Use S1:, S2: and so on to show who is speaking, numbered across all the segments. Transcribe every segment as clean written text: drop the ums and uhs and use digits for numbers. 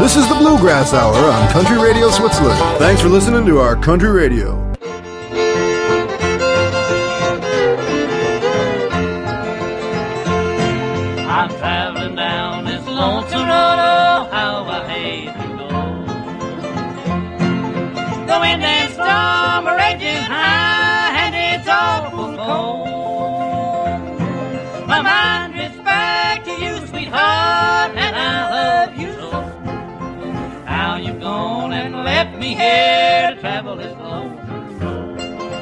S1: This is the Bluegrass Hour on Country Radio Switzerland. Thanks for listening to our Country Radio.
S2: I'm traveling down this lonesome road, oh, how I hate to go. The wind and storm are raging high, and it's awful cold. My mind drifts back to you, sweetheart, and I love you so. Now you've gone and left me here to travel this lonesome road.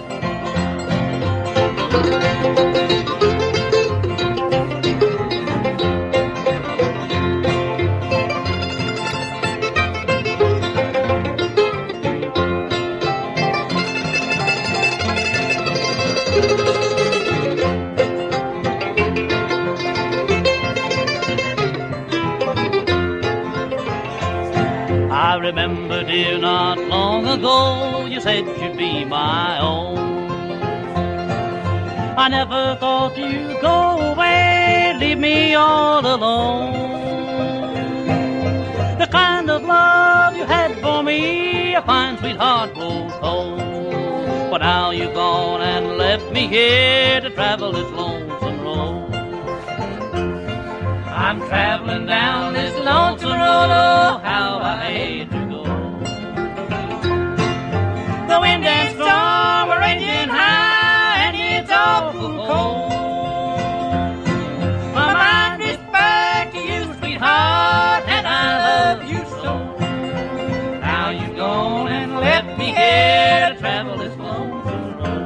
S2: I remember, dear, not long ago, you said you'd be my own. I never thought you'd go away, leave me all alone. The kind of love you had for me, a fine sweetheart grows cold. But now you've gone and left me here to travel this lonesome road. I'm traveling down this lonesome road, oh, how I hate to go. The wind and storm are raging high, and it's awful cold. My mind is back to you, sweetheart, and I love you so. Now you've gone and left me here to travel this lonesome road.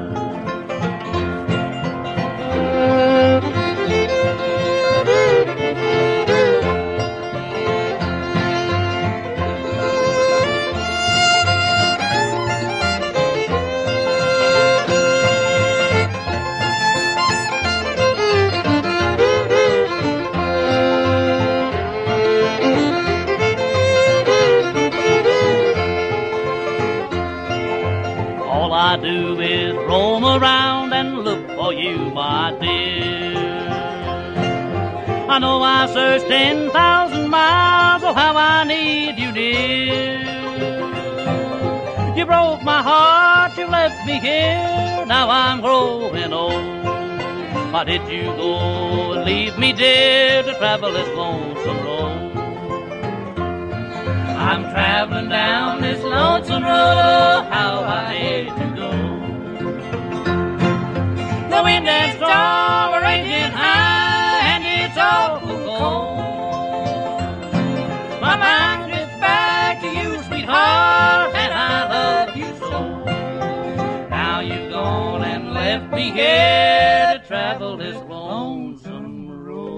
S2: I do is roam around and look for you, my dear. I know I searched 10,000 miles, oh how I need you, dear. You broke my heart, you left me here, now I'm growing old. Why did you go and leave me, dear, to travel this lonesome road? I'm traveling down this lonesome road, oh, how I hate to go. The wind and storm are raging high, and it's awful cold. My mind drifts back to you, sweetheart, and I love you so. Now you've gone and left me here to travel this lonesome road.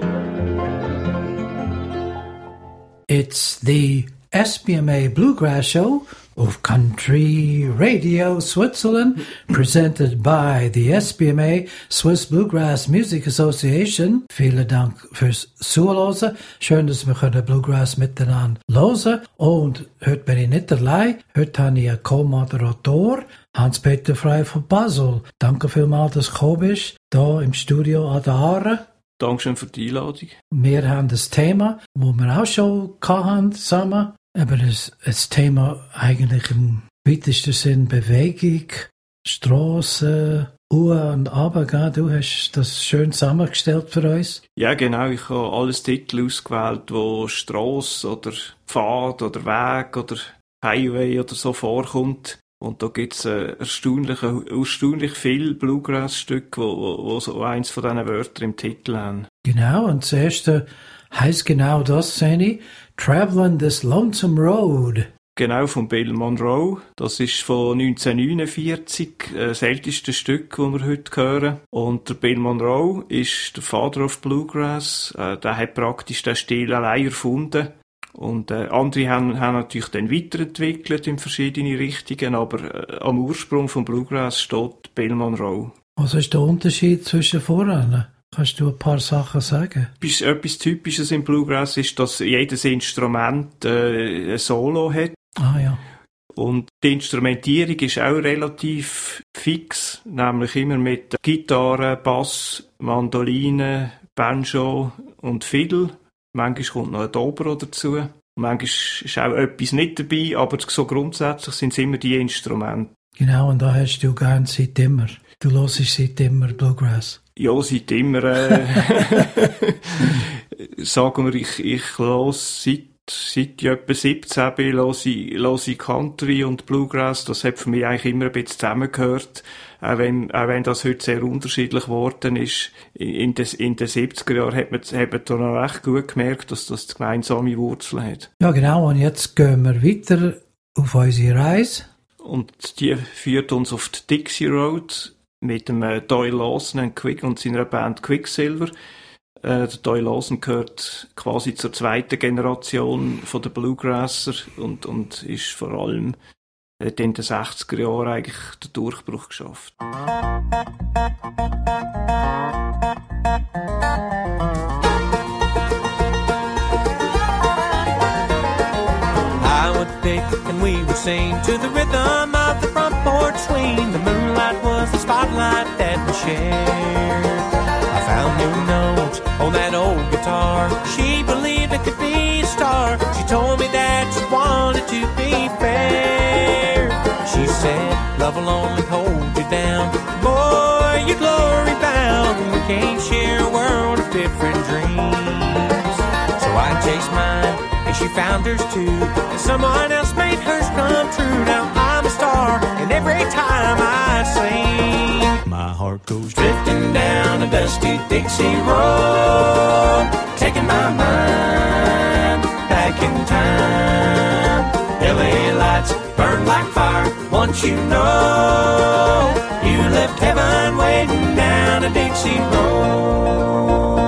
S3: It's the SBMA Bluegrass Show of Country Radio Switzerland, presented by the SBMA, Swiss Bluegrass Music Association. Vielen Dank fürs Zuhören. Schön, dass wir Bluegrass miteinander hören. Und heute bin ich nicht allein. Heute habe ich einen Co-Moderator, Hans-Peter Frey von Basel. Danke vielmals, dass du gekommen bist, hier im Studio an der Aare.
S4: Dankeschön für die Einladung.
S3: Wir haben das Thema, das wir auch schon hatten, zusammen. Aber das Thema eigentlich im weitesten Sinn Bewegung, Strassen, Uhr und Runter. Du hast das schön zusammengestellt für uns.
S4: Ja, genau. Ich habe alles Titel ausgewählt, wo Strasse oder Pfad oder Weg oder Highway oder so vorkommt. Und da gibt es erstaunlich viele Bluegrass-Stücke, wo so eins von diesen Wörtern im Titel haben.
S3: Genau, und das erste heisst genau das, Seni. Traveling this Lonesome Road.
S4: Genau, von Bill Monroe. Das ist von 1949, das älteste Stück, das wir heute hören. Und der Bill Monroe ist der Father of Bluegrass. Der hat praktisch den Stil allein erfunden. Und andere haben natürlich dann weiterentwickelt in verschiedene Richtungen, aber am Ursprung von Bluegrass steht Bill Monroe.
S3: Was ist der Unterschied zwischen voran? Kannst du ein paar Sachen sagen?
S4: Etwas Typisches im Bluegrass ist, dass jedes Instrument ein Solo hat.
S3: Ah ja.
S4: Und die Instrumentierung ist auch relativ fix, nämlich immer mit Gitarre, Bass, Mandoline, Banjo und Fiddle. Manchmal kommt noch ein Dobro dazu. Manchmal ist auch etwas nicht dabei, aber so grundsätzlich sind es immer die Instrumente.
S3: Genau, und da hast du gern seit immer. Du hörst seit immer Bluegrass.
S4: Ja, seit immer. Sagen wir, ich höre seit ich etwa 17 bin, höre ich Country und Bluegrass. Das hat für mich eigentlich immer ein bisschen zusammengehört. Auch wenn das heute sehr unterschiedlich geworden ist. In den 70er Jahren hat man da noch recht gut gemerkt, dass das gemeinsame Wurzeln hat.
S3: Ja, genau. Und jetzt gehen wir weiter auf unsere Reise.
S4: Und die führt uns auf die Dixie Road mit dem Doyle Lawson und seiner Band Quicksilver. Der Doyle Lawson gehört quasi zur zweiten Generation von der Bluegrasser und ist vor allem in den 60er Jahren eigentlich den Durchbruch geschafft.
S5: I would pick and we would sing to the rhythm of the front porch swing. The moonlight was the spotlight that we shared. I found new notes on that old guitar. She believed I could be a star. She told me that she wanted to be fair. She said, love will only hold you down. Boy, you're glory bound. We can't share a world of different dreams. So I chased mine, and she found hers too. And someone else made hers come true. Now I'm a star, and every time I sing, my heart goes drifting down a dusty Dixie road, taking my mind back in time. LA lights burn like fire. Once you know, you left heaven waiting down a Dixie road.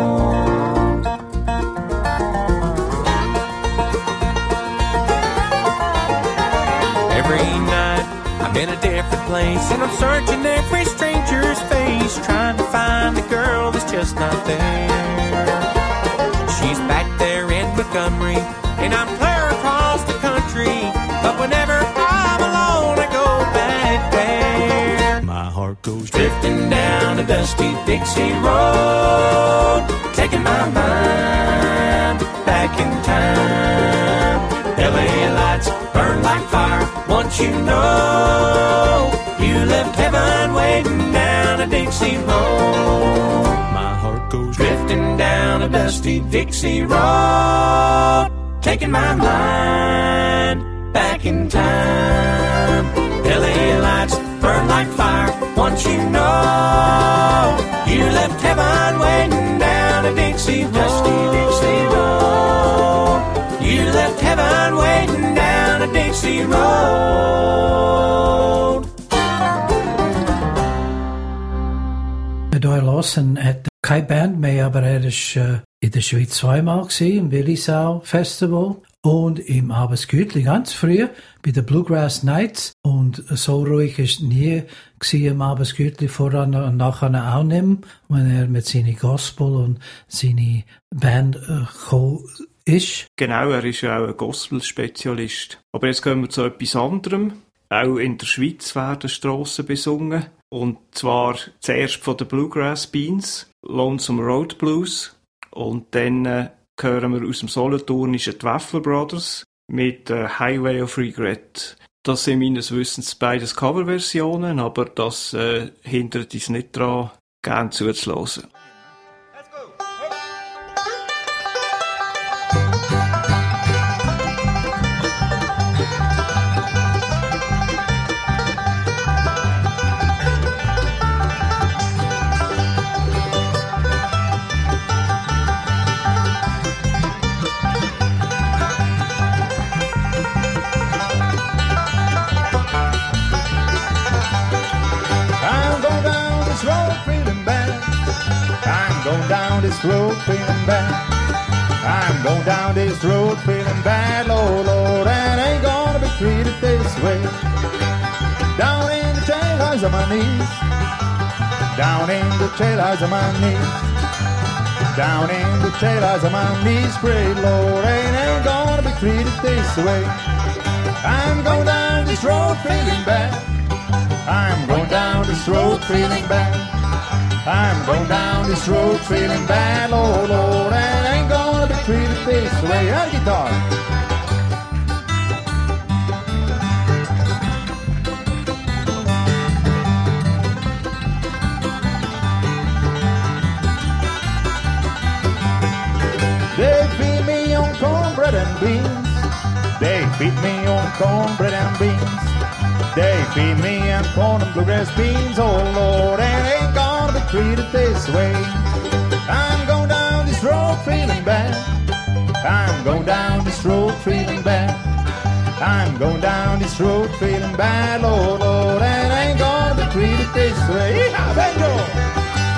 S5: Every night I'm in a different place, and I'm searching every stranger's face, trying to find the girl that's just not there. She's back there in Montgomery, and I'm clear across the country, but whenever I'm alone, I go back there. My heart goes drifting down a dusty Dixie road, taking my mind back in time. LA lights burn like fire. Once you know, you left heaven waiting down a Dixie road. My heart goes drifting down a dusty Dixie road, taking my mind back in time. LA lights burn like fire. Once you know, you left heaven waiting down a Dixie road. Dusty Dixie road. You left heaven waiting down a Dixie road.
S3: Doyle Lawson hat keine Band mehr, aber er ist in der Schweiz zweimal gewesen, im Willisau Festival und im Abendgütli ganz früh bei den Bluegrass Nights. Und so ruhig ist nie gewesen im Abendgütli, voran und nachher auch nicht mehr, wenn er mit seinen Gospel und seine Band gekommen ist.
S4: Genau, er ist ja auch ein Gospel-Spezialist. Aber jetzt gehen wir zu etwas anderem. Auch in der Schweiz werden Strassen besungen. Und zwar zuerst von den Bluegrass Beans, Lonesome Road Blues. Und dann hören wir aus dem Solothurnischen die Waffle Brothers mit Highway of Regret. Das sind meines Wissens beides Coverversionen, aber das hindert uns nicht daran, gerne zuzuhören.
S6: This road feeling bad. I'm going down this road feeling bad, Lord, Lord, and ain't gonna be treated this way. Down in the jailhouse on my knees, down in the jailhouse on my knees, down in the jailhouse on my knees, pray, Lord, and ain't gonna be treated this way. I'm going down this road feeling bad. I'm going down this road feeling bad. I'm going down this road feeling bad, Lord, Lord, and ain't gonna be treated this way. Our guitar. and beans. They feed me on cornbread and beans. They feed me on corn and bluegrass beans. Oh Lord, and ain't gonna be treated this way. I'm going down this road feeling bad. I'm going down this road feeling bad. I'm going down this road feeling bad, Lord, Lord, and ain't gonna be treated this way. Yeehaw, banjo!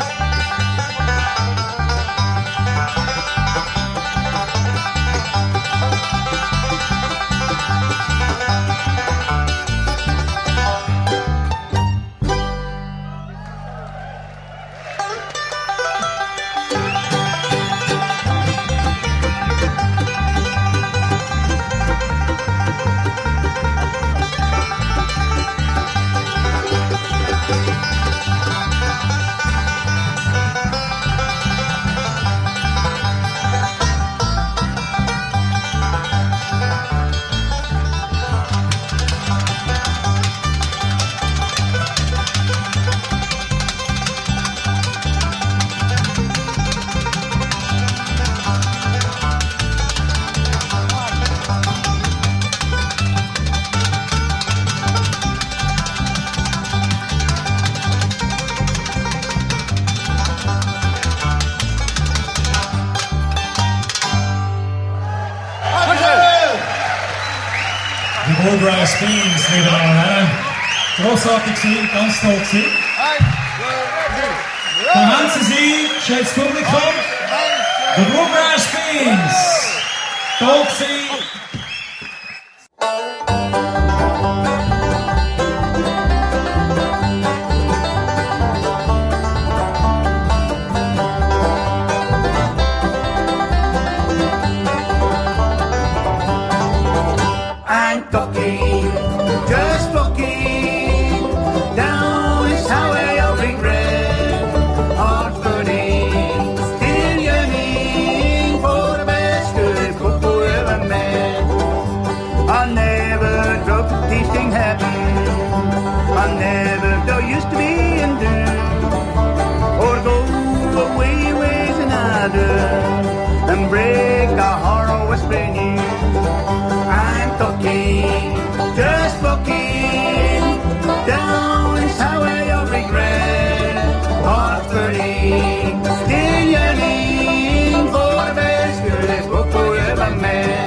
S7: Bluegrass Beans wieder an. Grossartig gewesen, ganz toll gewesen. Da haben Sie sie, schätztes Publikum. The Bluegrass Beans. Toll gewesen.
S8: And break a heart always been you. I'm talking, just walking down this highway of regret. Heart burning, still yearning for the best good book we ever met.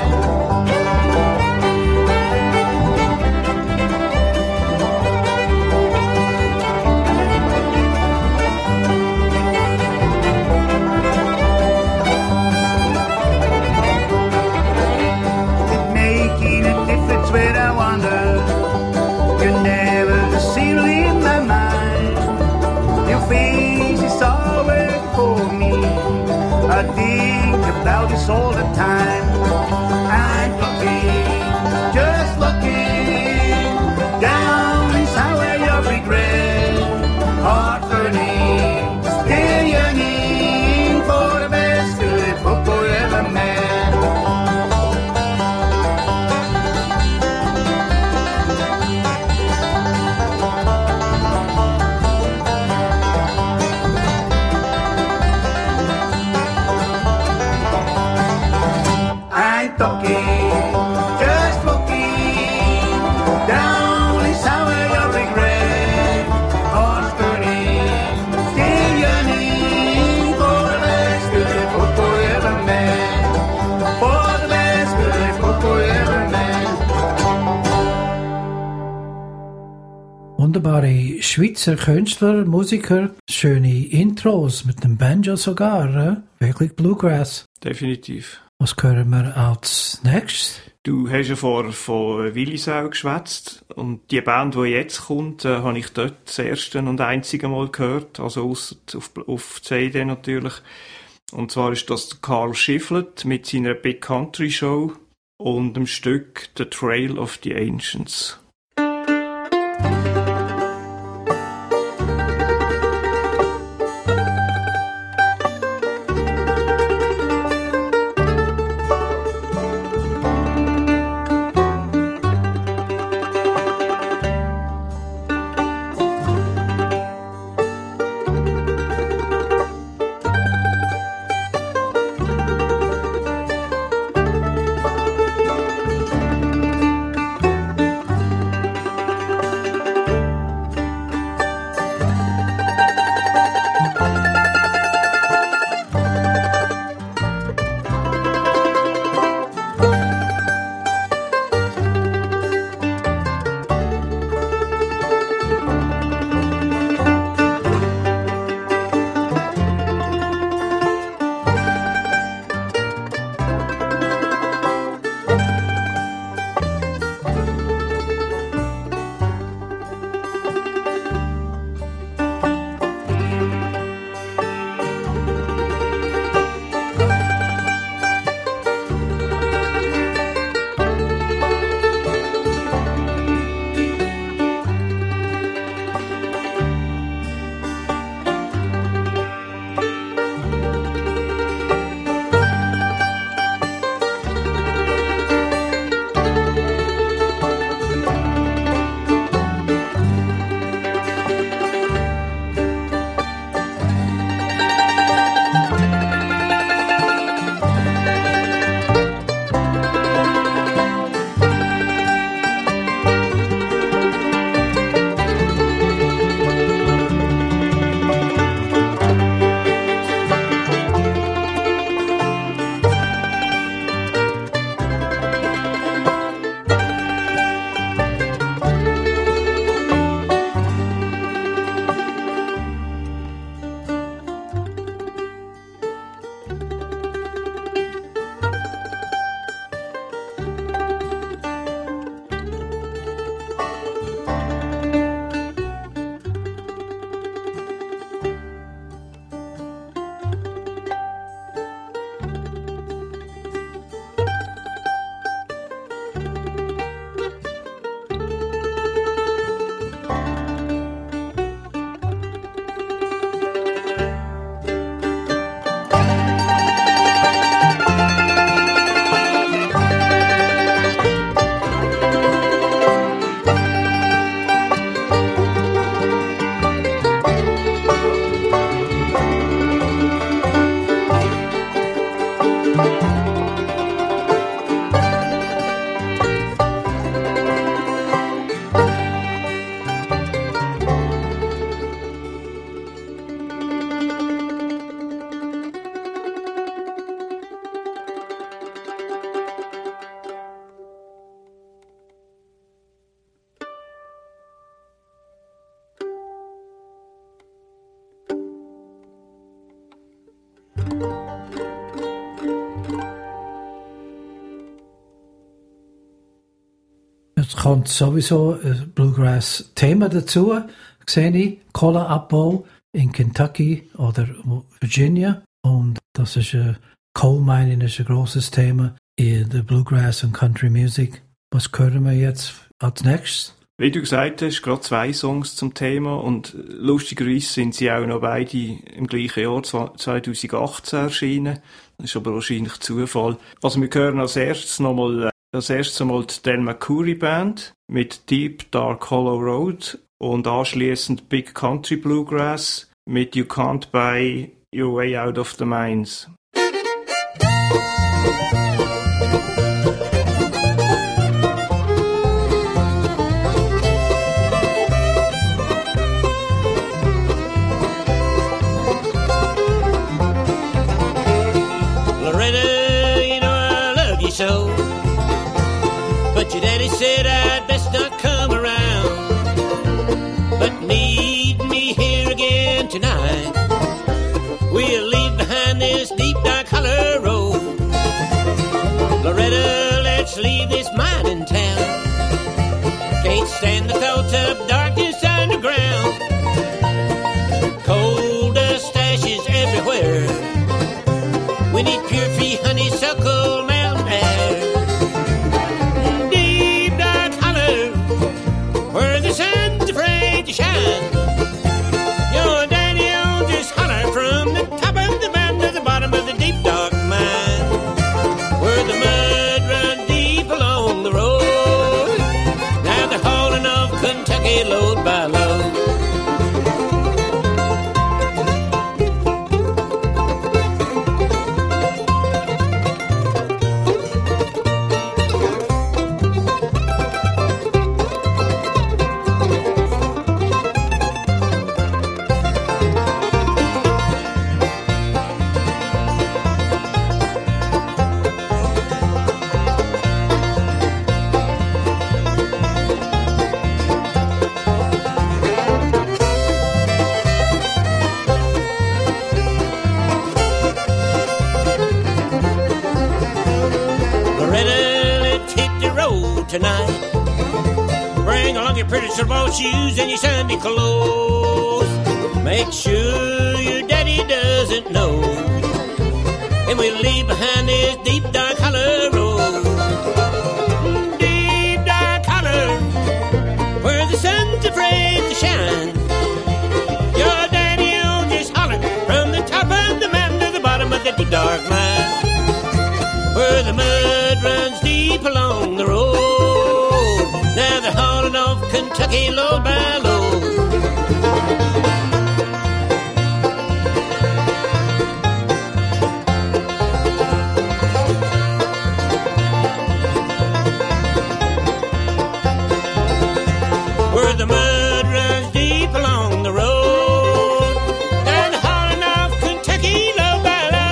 S8: Where I wander, you never seem to leave my mind. Your face is always before me. I think about this all the time. I'm looking, just looking down this highway of regret. Heart burning, still yearning for the best good book we ever met.
S3: Wunderbare Schweizer Künstler, Musiker, schöne Intros mit dem Banjo sogar, wirklich Bluegrass.
S4: Definitiv.
S3: Was hören wir als nächstes?
S4: Du hast ja vorher von Willisau geschwätzt und die Band, die jetzt kommt, habe ich dort das erste und einzige Mal gehört, also ausser auf CD natürlich. Und zwar ist das Carl Shiflett mit seiner Big Country Show und dem Stück The Trail of the Ancients.
S3: Es kommt sowieso ein Bluegrass-Thema dazu, sehe ich. Kohleabbau in Kentucky oder Virginia. Und das ist Coal Mining ist ein grosses Thema in der Bluegrass und Country Music. Was hören wir jetzt als nächstes?
S4: Wie du gesagt hast, gerade 2 Songs zum Thema und lustigerweise sind sie auch noch beide im gleichen Jahr, 2018, erschienen. Das ist aber wahrscheinlich Zufall. Also wir hören als erstes einmal die Del McCoury Band mit Deep Dark Hollow Road und anschliessend Big Country Bluegrass mit You Can't Buy Your Way Out of the Mines.
S9: So, but your daddy said I'd best not come around, but need me here again tonight. We'll leave behind this deep dark hollow road. Loretta, let's leave this mining town. Can't stand the thoughts of darkness underground. Coal dust ashes everywhere. We need pure free honeysuckle mountain air. Deep dark hollow, where the sun's afraid to shine. Your daddy will just holler from the top of the mountain to the bottom of the deep dark mine, where the mud runs deep along the road. Now they're hauling off Kentucky load by load. Tonight, bring along your pretty silver shoes and your Sunday clothes. Make sure your daddy doesn't know, and we'll leave behind this deep dark hollow road. Deep dark hollow, where the sun's afraid to shine. Your daddy'll just holler from the top of the mountain to the bottom of the deep dark mine, where the mud runs deep along the road. Now they're hauling off Kentucky load by load. Where the mud runs deep along the road. Now they're hauling off Kentucky load by load.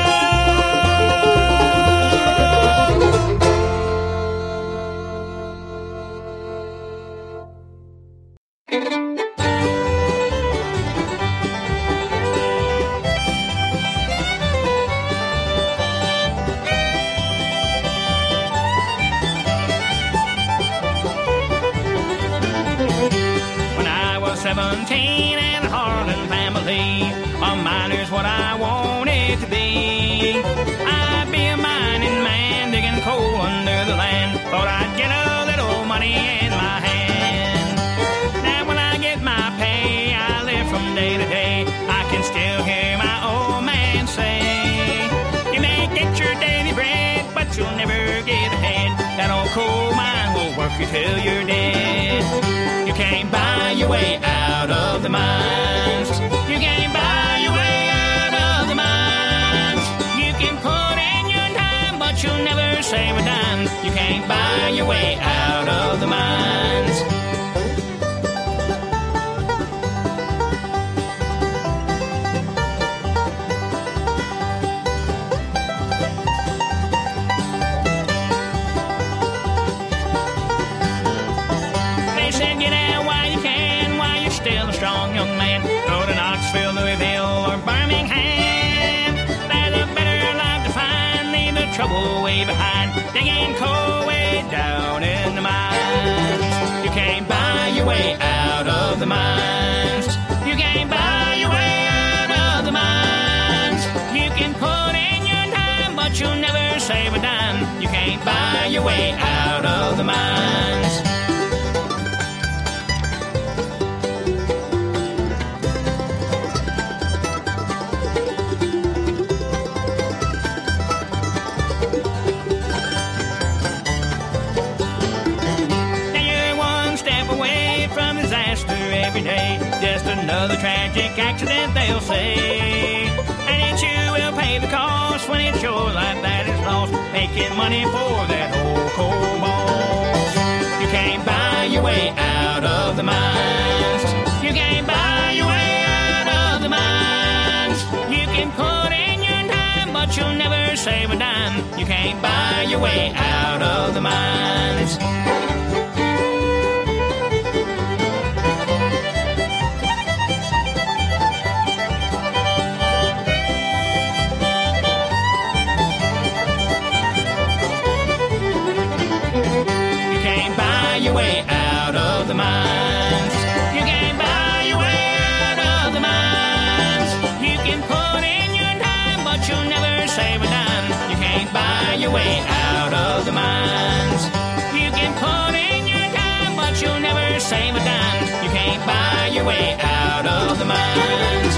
S2: When I was 17 and a Harlan family, a miner's what I wanted to be. I'd be a mining man digging coal under the land. Thought I'd get a little money in my hand. Now when I get my pay, I live from day to day. I can still hear my old man say, you may get your daily bread, but you'll never get ahead. That old coal mine will work you till you're dead. You can't buy your way out of the mines. You can't buy your way out of the mines. You can put in your time, but you'll never save a dime. You can't buy your way out of the mines. They said get out while you can, while you're still a strong young man. Go to Knoxville, Louisville, or Birmingham. There's a better life to find, leave the trouble way behind. Digging coal way down your way out of the mines. Now you're one step away from disaster every day. Just another tragic accident, they'll say. And you will pay the cost when it's your life that is lost, making money for that old coal boss. You can't buy your way out of the mines. You can't buy your way out of the mines. You can put in your time, but you'll never save a dime. You can't buy your way out of the mines. Your way out of the mines. You can't buy your way out of the mines. You can put in your time, but you'll never save a dime. You can't buy your way out of the mines. You can put in your time, but you'll never save a dime. You can't buy your way out of the mines.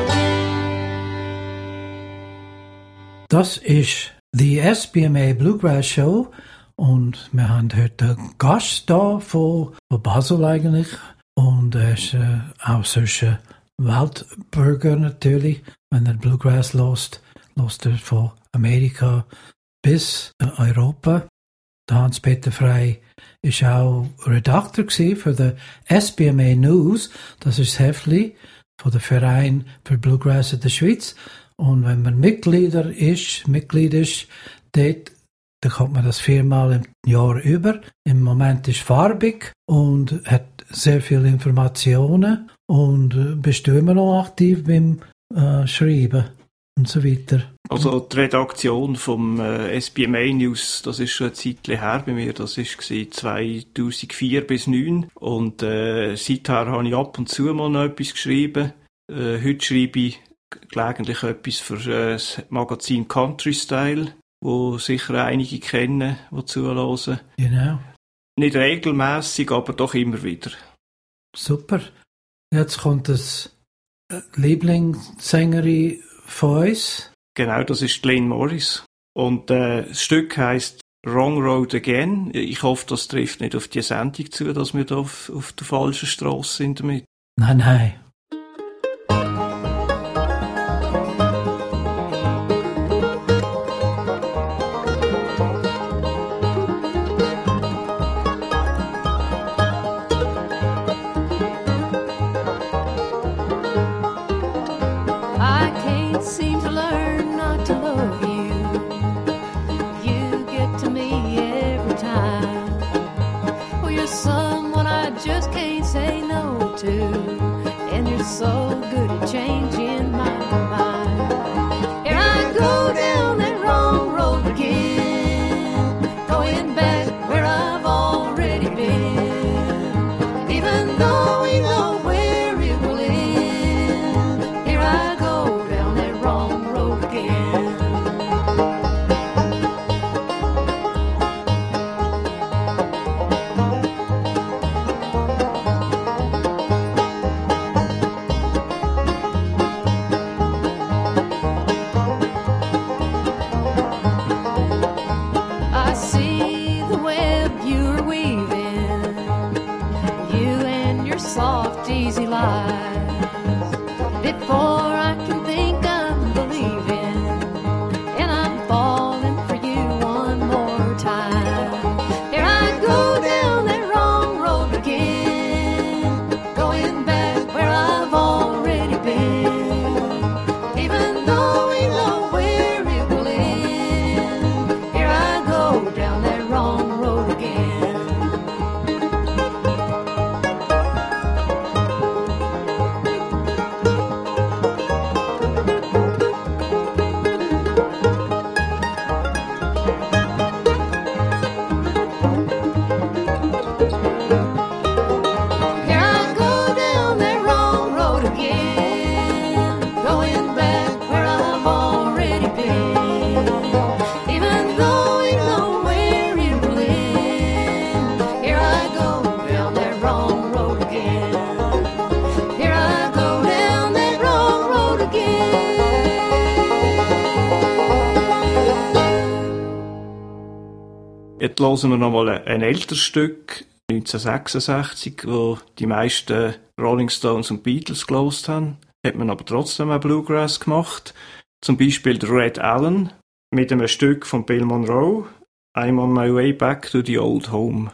S3: Das ist die SBMA Bluegrass Show. Und wir haben heute einen Gast da von Basel eigentlich. Und er ist auch sonst ein Weltbürger natürlich. Wenn er Bluegrass hört er von Amerika bis Europa. Der Hans-Peter Frey war auch Redakteur für die SBMA News. Das ist das Heftli von der Verein für Bluegrass in der Schweiz. Und wenn man Mitglied ist, dort, dann kommt man das 4-mal im Jahr über. Im Moment ist farbig und hat sehr viele Informationen und bist du immer noch aktiv beim Schreiben und so weiter.
S4: Also die Redaktion vom SBMA News, das ist schon ein Zeitchen her bei mir, das war 2004 bis 2009 und seither habe ich ab und zu mal noch etwas geschrieben. Heute schreibe ich gelegentlich etwas für das Magazin Country Style, wo sicher einige kennen, die zuhören.
S3: Genau.
S4: Nicht regelmäßig, aber doch immer wieder.
S3: Super. Jetzt kommt das Lieblingssängerin von uns.
S4: Genau, das ist Glenn Morris. Und das Stück heisst Wrong Road Again. Ich hoffe, das trifft nicht auf die Sendung zu, dass wir da auf der falschen Strasse sind damit.
S3: Nein.
S4: Heute hören wir nochmal ein älteres Stück, 1966, wo die meisten Rolling Stones und Beatles gelost haben. Hat man aber trotzdem auch Bluegrass gemacht. Zum Beispiel der Red Allen mit einem Stück von Bill Monroe, I'm on my way back to the old home.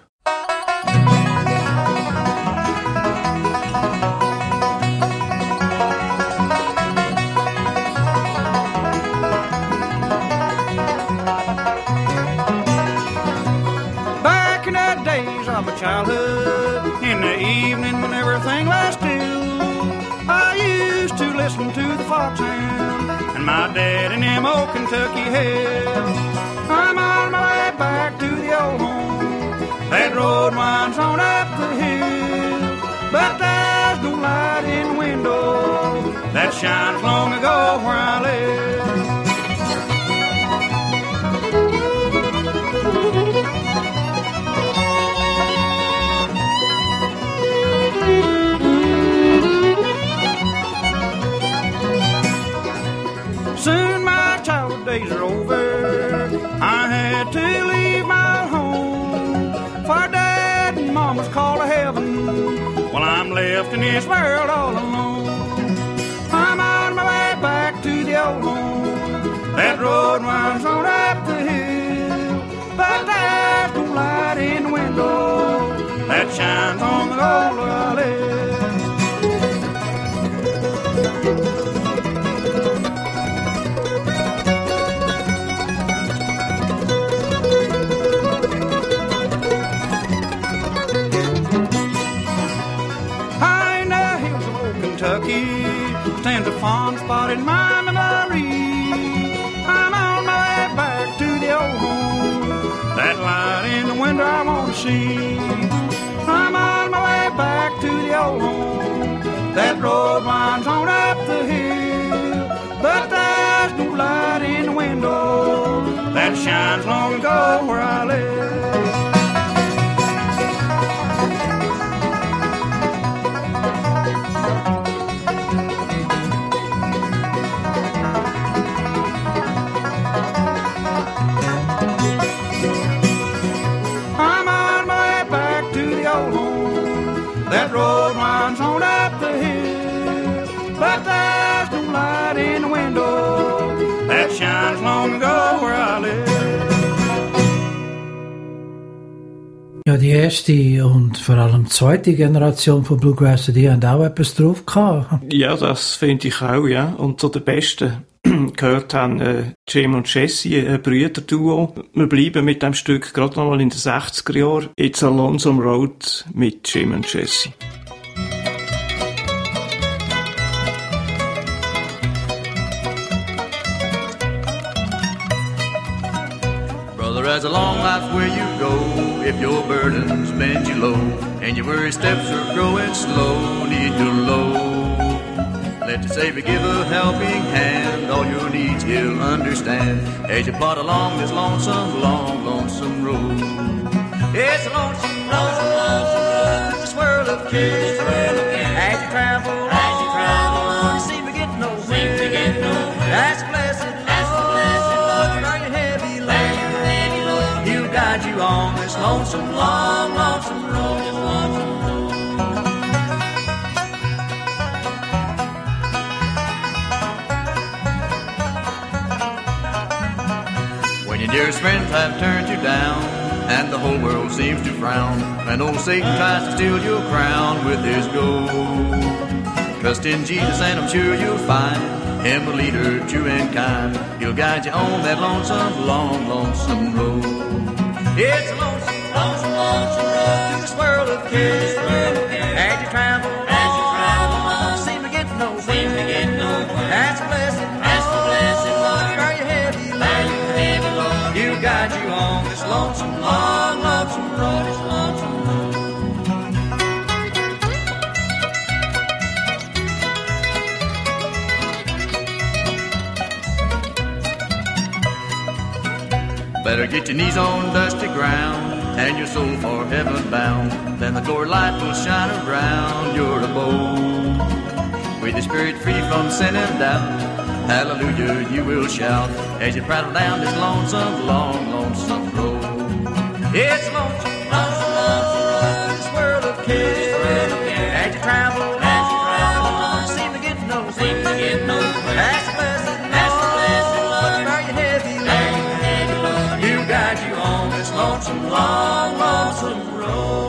S8: Back in the days of my childhood, in the evening when everything lies still, I used to listen to the foxhound and my dad in them old Kentucky hills. I'm on my way back to the old home. That road winds on up the hill, but there's no light in the window that shines long ago where I live. Soon my childhood days are over. I had to leave my home, for Dad and Mama's call to heaven. Well, I'm left in this world all alone. I'm on my way back to the old home. That road winds on up the hill, but there's no light in the window that shines on the road where I live. Kentucky stands a fond spot in my memory. I'm on my way back to the old home. That light in the window I want to see. I'm on my way back to the old home. That road winds on up the hill, but there's no light in the window that shines long ago where I live. That road winds on up the hill, but there's no light in the window that shines long ago where I live.
S3: Ja, die erste und vor allem zweite Generation von Bluegrass, die haben auch etwas drauf gehabt.
S4: Ja, das finde ich auch, ja. Und zu den Besten gehört haben Jim und Jesse, ein Brüderduo. Wir bleiben mit dem Stück gerade nochmal in den 60er Jahren. It's a Lonesome Road mit Jim und Jesse.
S10: Brother, as a long life where you go, if your burdens bend you low, and your worry steps are growing slow, need to low. Let the Savior give a helping hand, all your needs he'll understand, as you plod along this lonesome, long, lonesome road. It's a lonesome, lonesome, lonesome road, this world of cares, as you travel on, you seem to get nowhere, that's a blessed Lord, are you heavy load, he'll guide you on this lonesome, long, lonesome road, this lonesome road. Your dearest friends have turned you down, and the whole world seems to frown, and old Satan tries to steal your crown with his gold. Trust in Jesus and I'm sure you'll find him a leader true and kind. He'll guide you on that lonesome, long, lonesome road. It's a lonesome, lonesome, lonesome road through this world of cares. As you travel on, seem to get nowhere. That's a blessed Lord, are you heavy load? He'll guide you on this lonesome, long, lonesome road. This lonesome road. Better get your knees on dusty ground and your soul for heaven bound. Then the glory light will shine around your abode. With your spirit free from sin and doubt, hallelujah you will shout as you prattle down this lonesome, long, lonesome road. It's lonesome, lonesome, lonesome road, this world of care. As you travel along, seem to get no break. That's the blessed Lord, bear your heavy load. You guide you on this lonesome, long, lonesome road.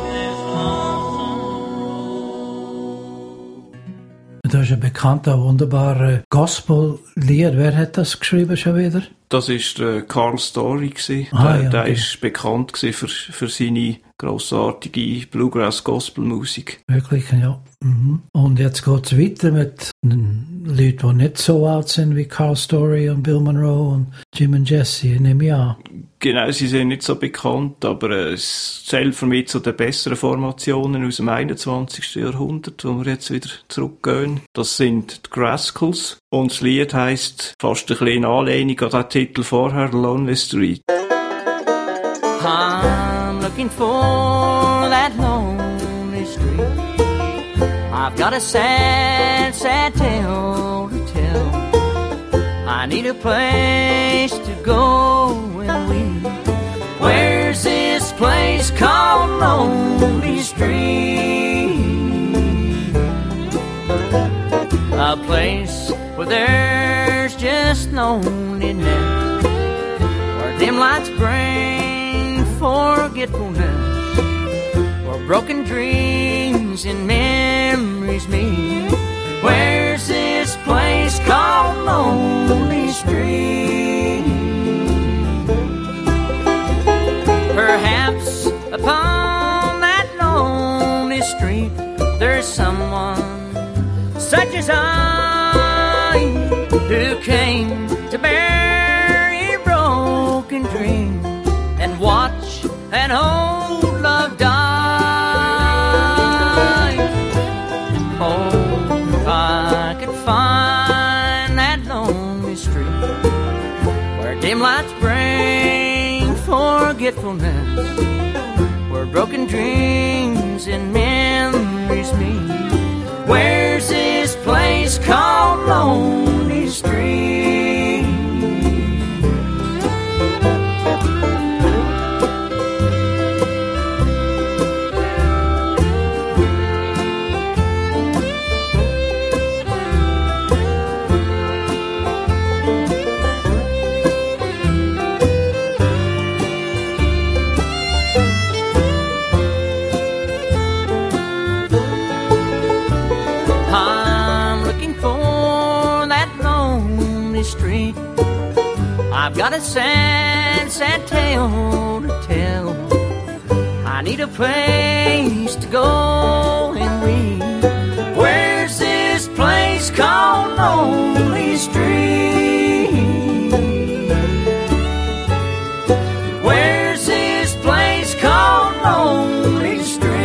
S3: Das ist ein bekannter, wunderbarer Gospel-Lied. Wer hat das geschrieben schon wieder?
S4: Das war Carl Story. Der ist bekannt für seine grossartige Bluegrass-Gospel-Musik.
S3: Wirklich, ja. Mhm. Und jetzt geht es weiter mit Leuten, die nicht so alt sind wie Carl Story und Bill Monroe und Jim und Jesse, nehme ich an.
S4: Genau, sie sind nicht so bekannt, aber es zählt für mich zu den besseren Formationen aus dem 21. Jahrhundert, wo wir jetzt wieder zurückgehen. Das sind die Rascals und das Lied heisst fast ein bisschen in Anlehnung an den Titel vorher, Lonely Street.
S2: I'm looking for that lonely street. I've got a sad, sad tale to tell. I need a place to go and weep. Where's this place called Lonely Street? A place where there's just loneliness, where dim lights bring forgetfulness, where broken dreams and memories meet. Where's this place called Lonely Street? Perhaps upon that lonely street there's someone such as I, who came to bury broken dreams and watch an old love die. Oh, if I could find that lonely street where dim lights bring forgetfulness, where broken dreams and memories meet. Where's this place called Lonely Street? Street. I've got a sad, sad tale to tell. I need a place to go and read. Where's this place called Lonely Street? Where's this place called Lonely Street?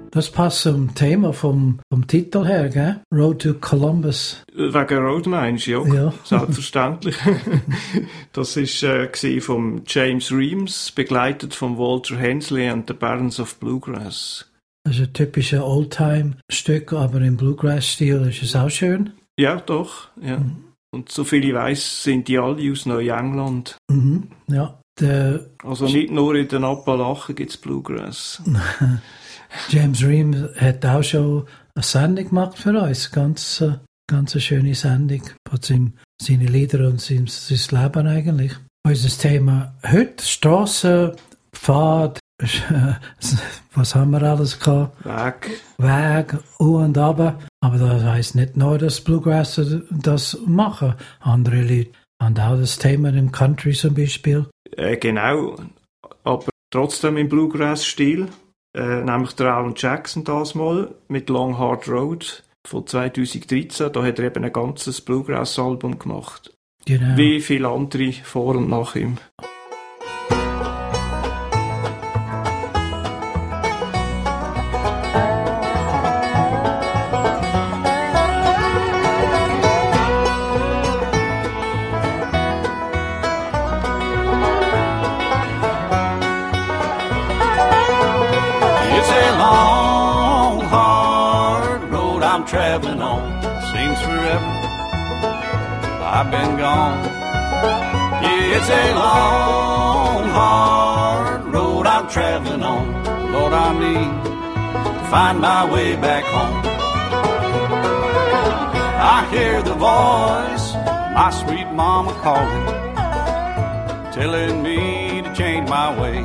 S3: Das passt zum Thema vom Titel her, gell? Road to Columbus.
S4: Wegen Road meinst du?
S3: Ja.
S4: Selbstverständlich. Das war von James Reams, begleitet von Walter Hensley and the Barons of Bluegrass.
S3: Das ist ein typisches Oldtime-Stück, aber im Bluegrass-Stil ist es auch schön.
S4: Ja, doch. Ja. Und soviel ich weiss, sind die alle aus Neuengland.
S3: Mhm. Ja.
S4: Also nicht nur in den Appalachen gibt es Bluegrass.
S3: James Ream hat auch schon eine Sendung gemacht für uns. Ganz eine schöne Sendung. Seine Lieder und sein Leben eigentlich. Unser Thema heute, Strassen, Pfad, was haben wir alles gehabt? Weg, und aber. Aber das heisst nicht nur, dass Bluegrasser das machen. Andere Leute haben auch das Thema im Country zum Beispiel.
S4: Genau, aber trotzdem im Bluegrass-Stil. Nämlich der Alan Jackson das mal mit Long Hard Road von 2013. Da hat er eben ein ganzes Bluegrass-Album gemacht.
S3: Genau.
S4: Wie viele andere vor und nach ihm.
S10: Traveling on seems forever. I've been gone. Yeah, it's a long, hard road I'm traveling on. Lord, I need to find my way back home. I hear the voice of my sweet mama calling, telling me to change my ways.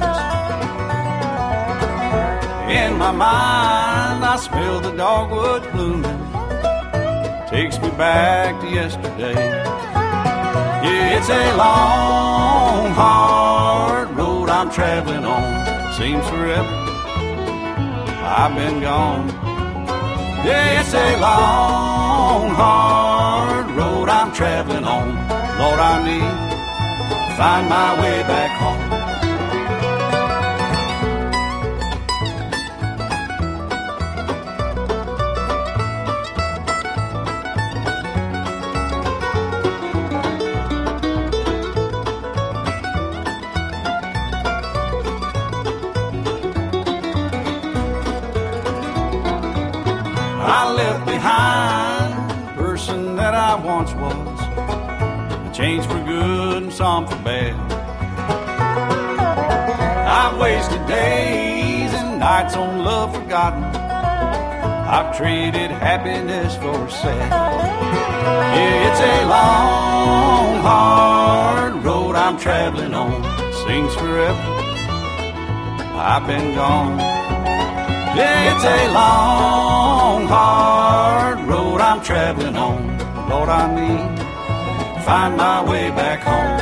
S10: In my mind, I smell the dogwood blooming. Takes me back to yesterday. Yeah, it's a long, hard road I'm traveling on. Seems forever I've been gone. Yeah, it's a long, hard road I'm traveling on. Lord, I need to find my way back home. I left behind the person that I once was. I changed for good and some for bad. I've wasted days and nights on love forgotten. I've traded happiness for sad. Yeah, it's a long, hard road I'm traveling on. Seems forever I've been gone. Yeah, it's a long, hard road I'm traveling on. Lord, I need to find my way back home.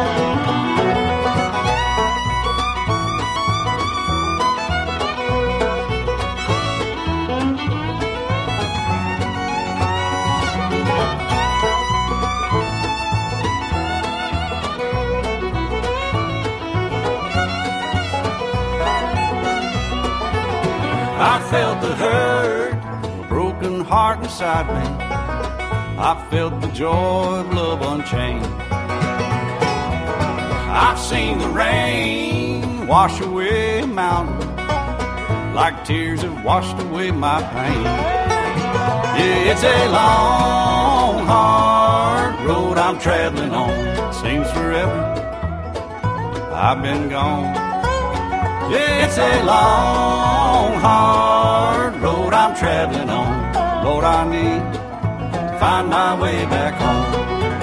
S10: I felt the hurt, a broken heart inside me. I felt the joy of love unchained. I've seen the rain wash away a mountain, like tears have washed away my pain. Yeah, it's a long, hard road I'm traveling on. Seems forever I've been gone. Yeah, it's a long, hard road I'm traveling on. Lord, I need to find my way back home.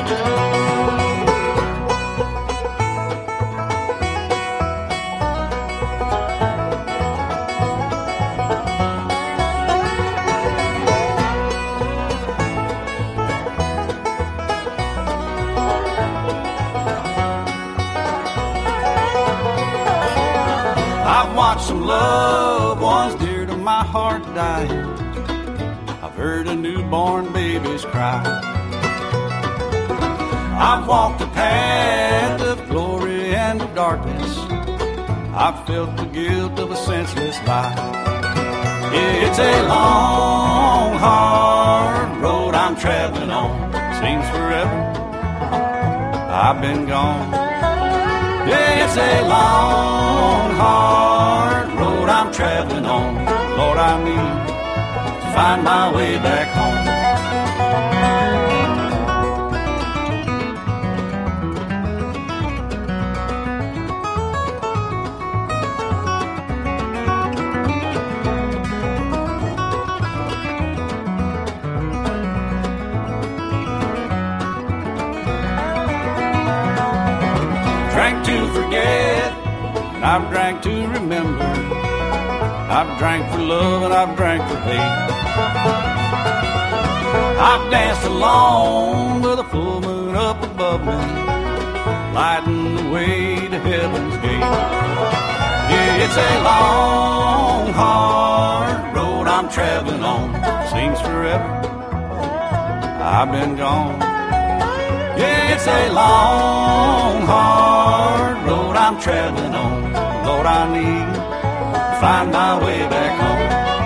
S10: I've watched some loved ones dear to my heart die. I've heard a newborn baby's cry. I've walked the path of glory and of darkness. I've felt the guilt of a senseless lie. Yeah, it's a long, hard road I'm traveling on. Seems forever I've been gone. Yeah, it's a long, hard road I'm traveling on. Lord, I need to find my way back home. Drank to forget, and I've drank to remember. I've drank for love and I've drank for hate. I've danced alone with a full moon up above me, lighting the way to heaven's gate. Yeah, it's a long, hard road I'm traveling on. Seems forever I've been gone. Yeah, it's a long, hard road I'm traveling on. Lord, I need to find my way back home.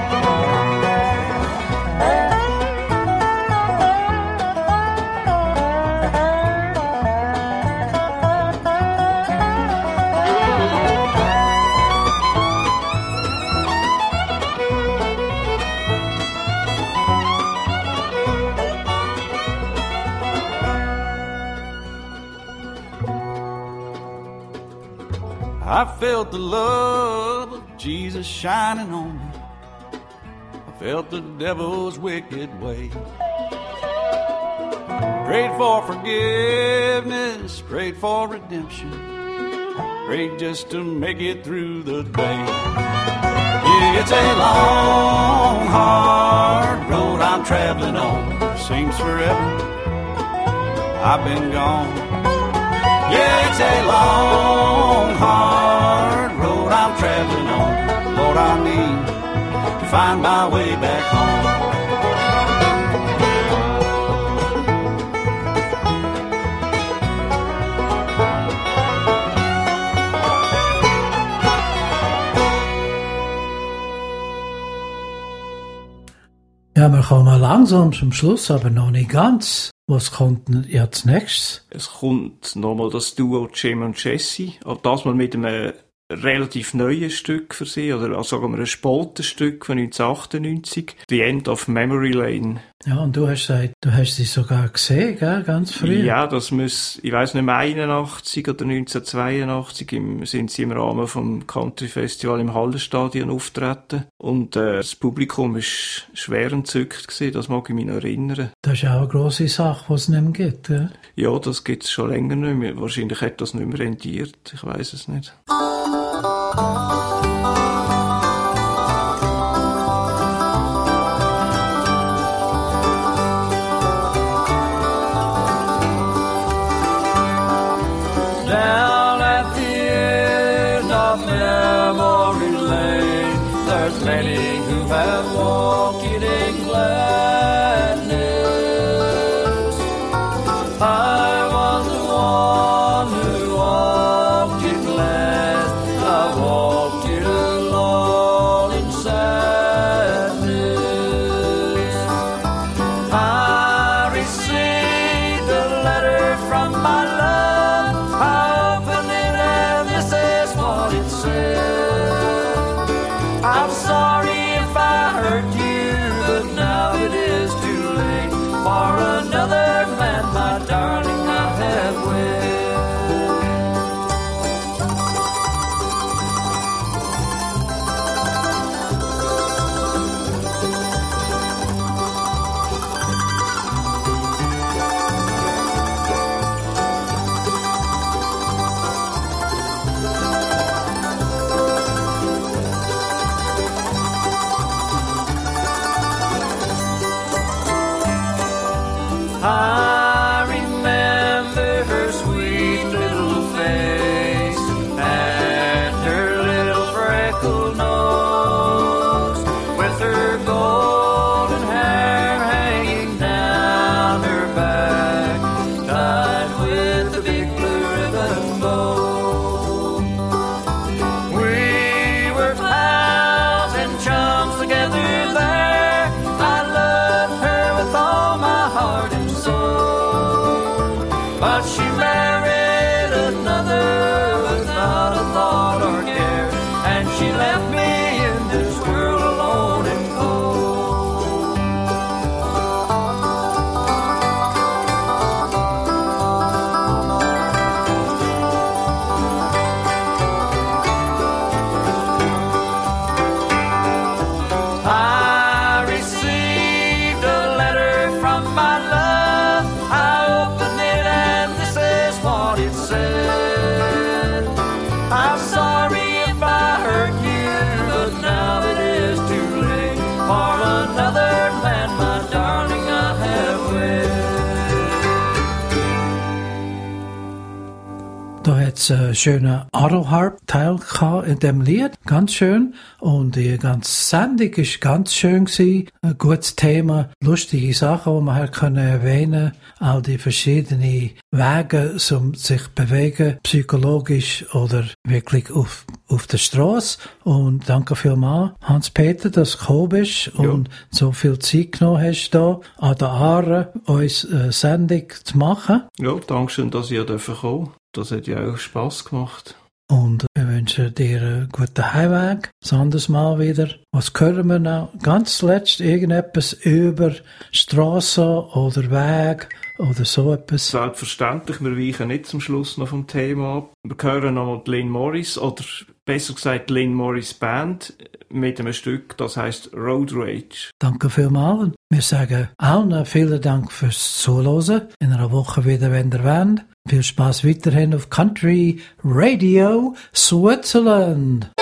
S10: I felt the love of Jesus shining on me. I felt the devil's wicked way. Prayed for forgiveness, prayed for redemption, prayed just to make it through the day. Yeah, it's a long, hard road I'm traveling on. Seems forever I've been gone. Yeah, it's a long, hard road I'm traveling on. Lord, I need to find my way back home.
S3: Ja, wir kommen langsam zum Schluss, aber noch nicht ganz. Was kommt denn jetzt nächstes?
S4: Es kommt nochmal das Duo Jim und Jesse, auch das mal mit einem relativ neuen Stück für sie, oder sagen wir ein Spaltenstück von 1998, The End of Memory Lane.
S3: Ja, und du hast gesagt, du hast sie sogar gesehen, gell, ganz früh.
S4: Ja, das muss, ich weiss nicht mehr, 81 oder 1982 sind sie im Rahmen vom Country Festival im Hallenstadion auftreten. Und das Publikum war schwer entzückt gewesen, das mag ich mich noch erinnern.
S3: Das ist auch eine grosse Sache, die es nicht mehr gibt, gell?
S4: Ja, das gibt es schon länger nicht mehr. Wahrscheinlich hat das nicht mehr rentiert, ich weiss es nicht.
S11: Down at the end of memory lane, there's many who have walked it in gladness. I was the one who walked it last. I walked it alone in sadness. I received a letter from my love. I opened it and this is what it said. I'm sorry if I hurt you, but now it is too late. For another man, my darling, I have wed.
S3: jetzt schöner Autoharp-Teil in dem Lied, ganz schön. Und die ganze Sendung ist ganz schön gewesen. Ein gutes Thema, lustige Sachen, die man halt erwähnen kann. All die verschiedenen Wege, um sich bewegen, psychologisch oder wirklich auf der Straße. Und danke vielmals, Hans-Peter, dass du gekommen bist und so viel Zeit genommen hast, da an der Aare uns Sendung zu machen.
S4: Ja, danke schön, dass ihr kommen durfte. Das hat ja auch Spass gemacht.
S3: Und wir wünschen dir einen guten Heimweg. Das anderes Mal wieder. Was hören wir noch? Ganz zuletzt irgendetwas über Strassen oder Weg oder so etwas?
S4: Selbstverständlich, wir weichen nicht zum Schluss noch vom Thema ab. Wir hören noch Lynn Morris, oder besser gesagt Lynn Morris Band, mit einem Stück, das heisst Road Rage.
S3: Danke vielmals. Wir sagen allen vielen Dank fürs Zuhören. In einer Woche wieder, wenn ihr wollt. Viel Spaß weiterhin auf Country Radio Switzerland.